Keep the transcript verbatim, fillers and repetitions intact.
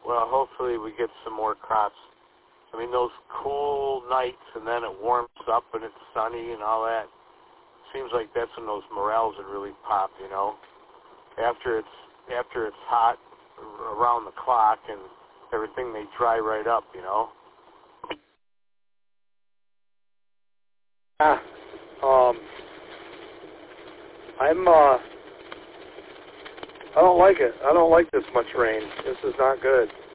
well, hopefully we get some more crops. I mean, those cool nights and then it warms up and it's sunny and all that. Seems like that's when those morels would really pop, you know. After it's after it's hot around the clock and everything, they dry right up, you know. Ah, um, I'm, uh, I don't like it. I don't like this much rain. This is not good.